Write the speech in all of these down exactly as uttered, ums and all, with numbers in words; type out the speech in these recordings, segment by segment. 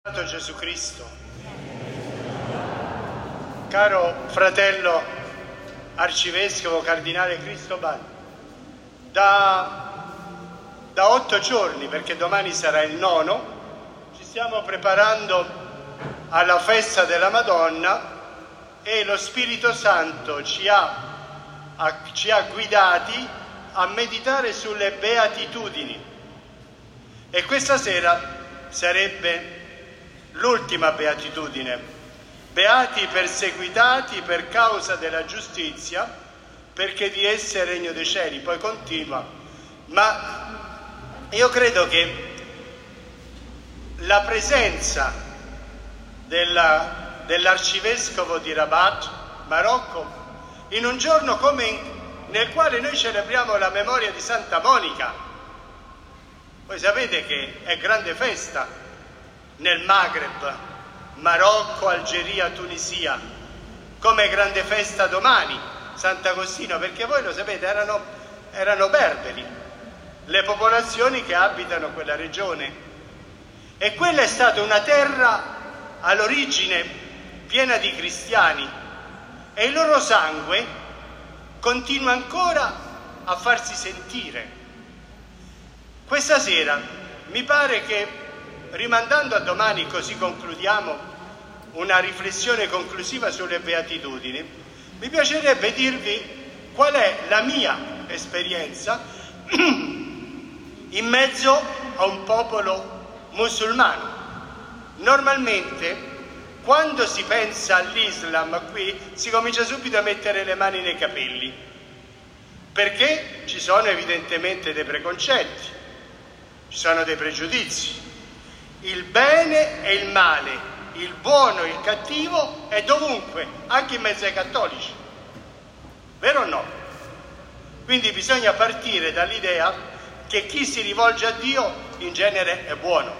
Gesù Cristo. Caro fratello arcivescovo cardinale Cristobal, da, da otto giorni, perché domani sarà il nono, ci stiamo preparando alla festa della Madonna e lo Spirito Santo ci ha, ha, ci ha guidati a meditare sulle beatitudini. E questa sera sarebbe l'ultima beatitudine: beati i perseguitati per causa della giustizia, perché di esse è il regno dei cieli. Poi continua, ma io credo che la presenza della, dell'arcivescovo di Rabat, Marocco, in un giorno come in, nel quale noi celebriamo la memoria di Santa Monica. Voi sapete che è grande festa nel Maghreb, Marocco, Algeria, Tunisia, come grande festa domani Sant'Agostino, perché voi lo sapete, erano, erano berberi le popolazioni che abitano quella regione, e quella è stata una terra all'origine piena di cristiani, e il loro sangue continua ancora a farsi sentire. Questa sera mi pare che, rimandando a domani, così concludiamo una riflessione conclusiva sulle beatitudini, mi piacerebbe dirvi qual è la mia esperienza in mezzo a un popolo musulmano. Normalmente, quando si pensa all'Islam qui, si comincia subito a mettere le mani nei capelli, perché ci sono evidentemente dei preconcetti, ci sono dei pregiudizi. Il bene e il male, il buono e il cattivo è dovunque, anche in mezzo ai cattolici. Vero o no? Quindi bisogna partire dall'idea che chi si rivolge a Dio in genere è buono,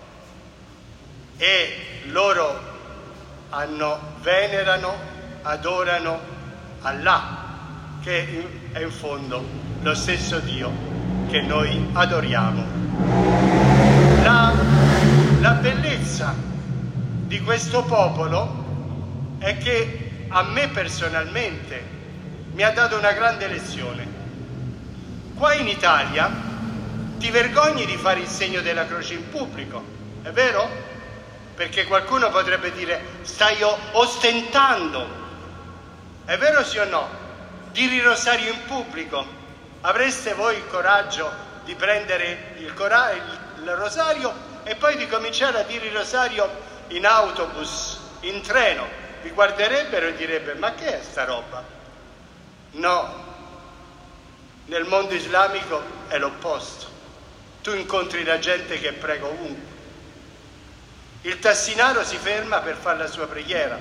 e loro hanno, venerano, adorano Allah, che è in fondo lo stesso Dio che noi adoriamo. La, la bellezza di questo popolo è che a me personalmente mi ha dato una grande lezione. Qua in Italia ti vergogni di fare il segno della croce in pubblico, è vero? Perché qualcuno potrebbe dire: stai ostentando. È vero, sì o no? Dire il rosario in pubblico. Avreste voi il coraggio di prendere il, cora- il rosario e poi di cominciare a dire il rosario in autobus, in treno? Vi guarderebbero e direbbero: ma che è sta roba? No, nel mondo islamico è l'opposto. Tu incontri la gente che prega ovunque. Il tassinaro si ferma per fare la sua preghiera,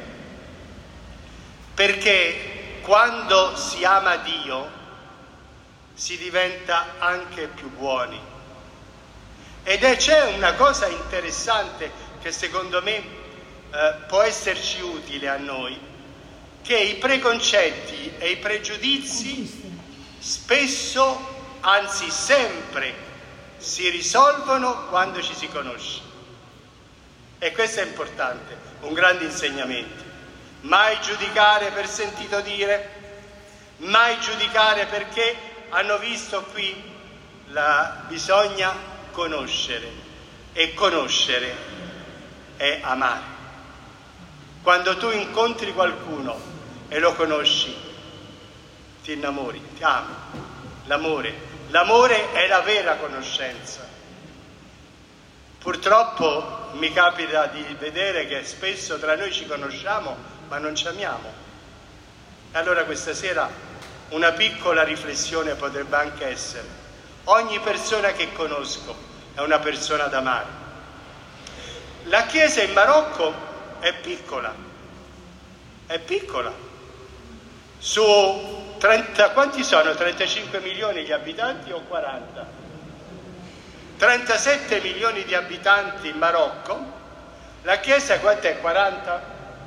perché quando si ama Dio si diventa anche più buoni. Ed è, c'è una cosa interessante che secondo me eh, può esserci utile a noi, che i preconcetti e i pregiudizi spesso, anzi sempre, si risolvono quando ci si conosce. E questo è importante, un grande insegnamento. Mai giudicare per sentito dire, mai giudicare perché hanno visto qui. La, bisogna conoscere, e conoscere è amare. Quando tu incontri qualcuno e lo conosci, ti innamori, ti ami. L'amore, l'amore è la vera conoscenza. Purtroppo mi capita di vedere che spesso tra noi ci conosciamo ma non ci amiamo. E allora questa sera una piccola riflessione potrebbe anche essere: ogni persona che conosco è una persona da amare. La Chiesa in Marocco è piccola, è piccola. Su trenta, quanti sono? trentacinque milioni di abitanti o quaranta? trentasette milioni di abitanti in Marocco. La Chiesa quant'è? quaranta?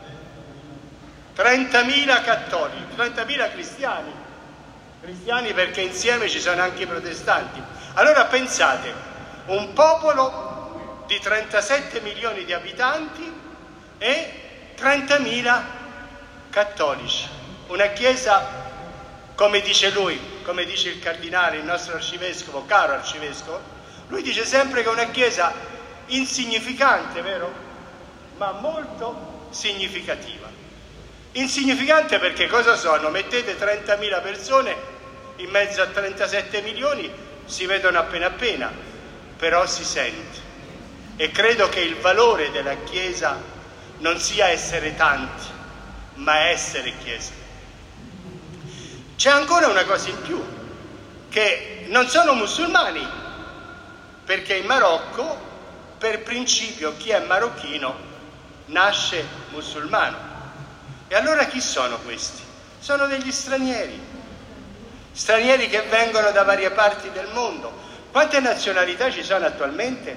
trentamila cattolici, trentamila cristiani. Cristiani perché insieme ci sono anche i protestanti. Allora pensate, un popolo di trentasette milioni di abitanti e trentamila cattolici. Una chiesa, come dice lui, come dice il cardinale, il nostro arcivescovo, caro arcivescovo, lui dice sempre che è una chiesa insignificante, vero? Ma molto significativa. Insignificante perché cosa sono? Mettete trentamila persone in mezzo a trentasette milioni, si vedono appena appena, però si sente. E credo che il valore della Chiesa non sia essere tanti, ma essere Chiesa. C'è ancora una cosa in più, che non sono musulmani, perché in Marocco, per principio, chi è marocchino nasce musulmano. E allora chi sono questi? Sono degli stranieri, stranieri che vengono da varie parti del mondo. Quante nazionalità ci sono attualmente?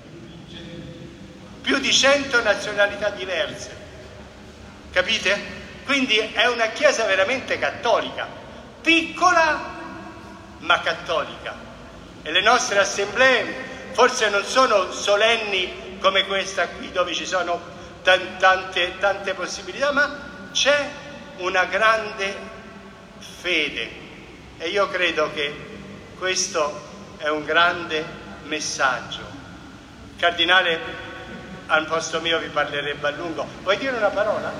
Più di cento nazionalità diverse, capite? Quindi è una chiesa veramente cattolica, piccola ma cattolica. E le nostre assemblee forse non sono solenni come questa qui, dove ci sono tante, tante possibilità, ma c'è una grande fede, e io credo che questo è un grande messaggio. Il cardinale al posto mio vi parlerebbe a lungo. Vuoi dire una parola?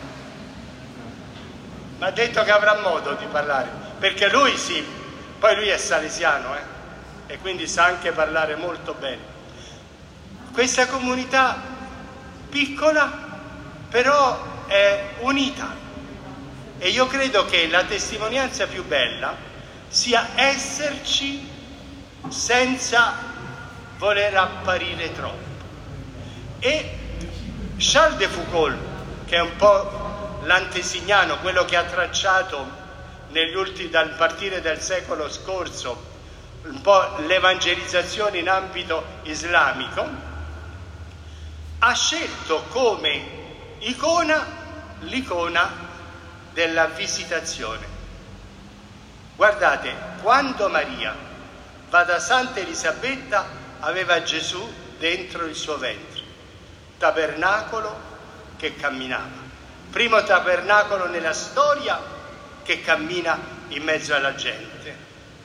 Mi ha detto che avrà modo di parlare, perché lui sì, poi lui è salesiano, eh? E quindi sa anche parlare molto bene. Questa comunità piccola però è unita, e io credo che la testimonianza più bella sia esserci senza voler apparire troppo. E Charles de Foucault, che è un po' l'antesignano, quello che ha tracciato negli ultimi, dal partire del secolo scorso, un po' l'evangelizzazione in ambito islamico, ha scelto come icona l'icona della visitazione. Guardate, quando Maria va da Santa Elisabetta aveva Gesù dentro il suo ventre, tabernacolo che camminava, primo tabernacolo nella storia che cammina in mezzo alla gente,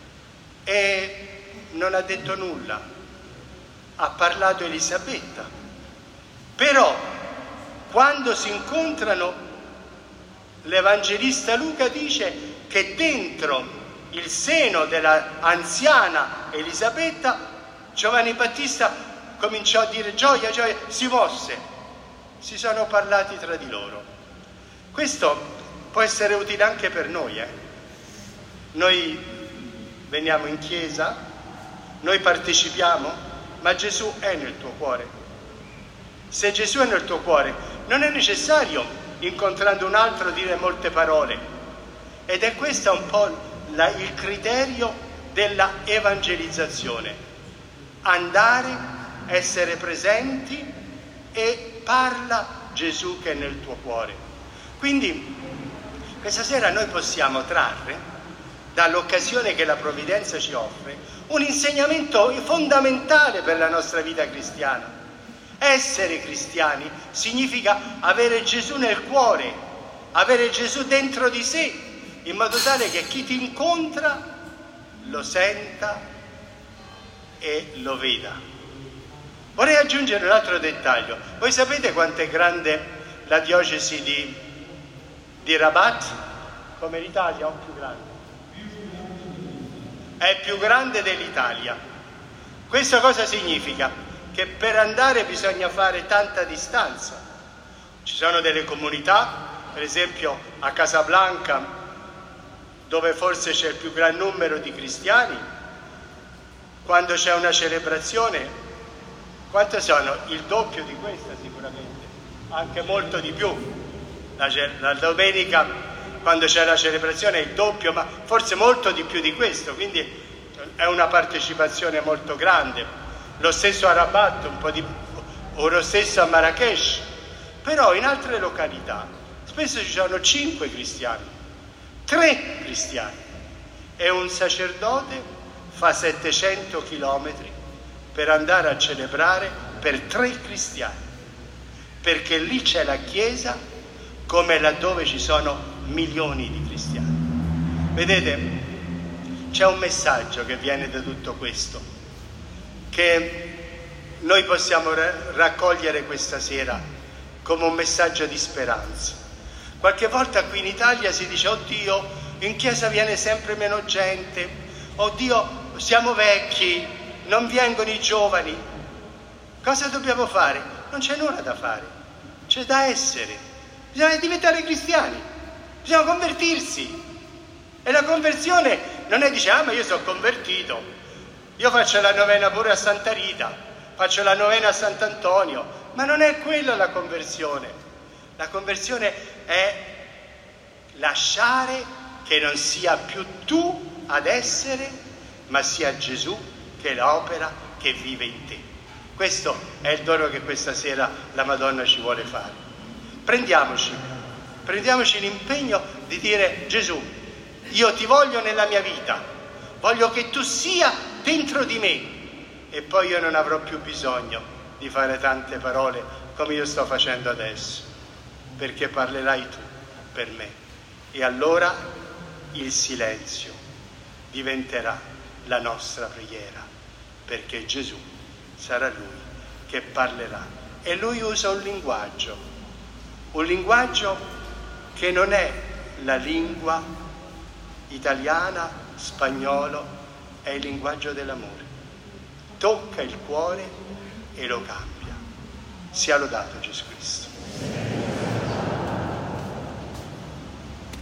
e non ha detto nulla, ha parlato Elisabetta. Però quando si incontrano, l'Evangelista Luca dice che dentro il seno della anziana Elisabetta Giovanni Battista cominciò a dire gioia, gioia, si mosse, si sono parlati tra di loro. Questo può essere utile anche per noi, eh? Noi veniamo in chiesa, noi partecipiamo, ma Gesù è nel tuo cuore. Se Gesù è nel tuo cuore, non è necessario, incontrando un altro, dire molte parole. Ed è questo un po' la, il criterio della evangelizzazione. Andare, essere presenti, e parla Gesù che è nel tuo cuore. Quindi questa sera noi possiamo trarre dall'occasione che la provvidenza ci offre un insegnamento fondamentale per la nostra vita cristiana. Essere cristiani significa avere Gesù nel cuore, avere Gesù dentro di sé, in modo tale che chi ti incontra lo senta e lo veda. Vorrei aggiungere un altro dettaglio. Voi sapete quanto è grande la diocesi di, di Rabat? Come l'Italia o più grande? È più grande dell'Italia. Questo cosa significa? Che per andare bisogna fare tanta distanza. Ci sono delle comunità, per esempio a Casablanca, dove forse c'è il più gran numero di cristiani, quando c'è una celebrazione, quante sono? Il doppio di questa sicuramente, anche molto di più. La, la domenica, quando c'è la celebrazione, è il doppio, ma forse molto di più di questo, quindi è una partecipazione molto grande. Lo stesso a Rabat, un po' di, o lo stesso a Marrakech. Però in altre località spesso ci sono cinque cristiani, tre cristiani, e un sacerdote fa settecento chilometri per andare a celebrare per tre cristiani, perché lì c'è la Chiesa come laddove ci sono milioni di cristiani. Vedete, c'è un messaggio che viene da tutto questo, che noi possiamo raccogliere questa sera come un messaggio di speranza. Qualche volta qui in Italia si dice: oddio, in chiesa viene sempre meno gente, oddio, siamo vecchi, non vengono i giovani. Cosa dobbiamo fare? Non c'è nulla da fare, c'è da essere, bisogna diventare cristiani, bisogna convertirsi. E la conversione non è dice: ah, ma io sono convertito, io faccio la novena pure a Santa Rita, faccio la novena a Sant'Antonio. Ma non è quella la conversione. La conversione è lasciare che non sia più tu ad essere, ma sia Gesù che l'opera, che vive in te. Questo è il dono che questa sera la Madonna ci vuole fare. Prendiamoci, prendiamoci l'impegno di dire: Gesù, io ti voglio nella mia vita, voglio che tu sia dentro di me, e poi io non avrò più bisogno di fare tante parole come io sto facendo adesso, perché parlerai tu per me. E allora il silenzio diventerà la nostra preghiera, perché Gesù sarà Lui che parlerà. E Lui usa un linguaggio, un linguaggio che non è la lingua italiana, spagnolo, è il linguaggio dell'amore. Tocca il cuore e lo cambia. Sia lodato Gesù Cristo.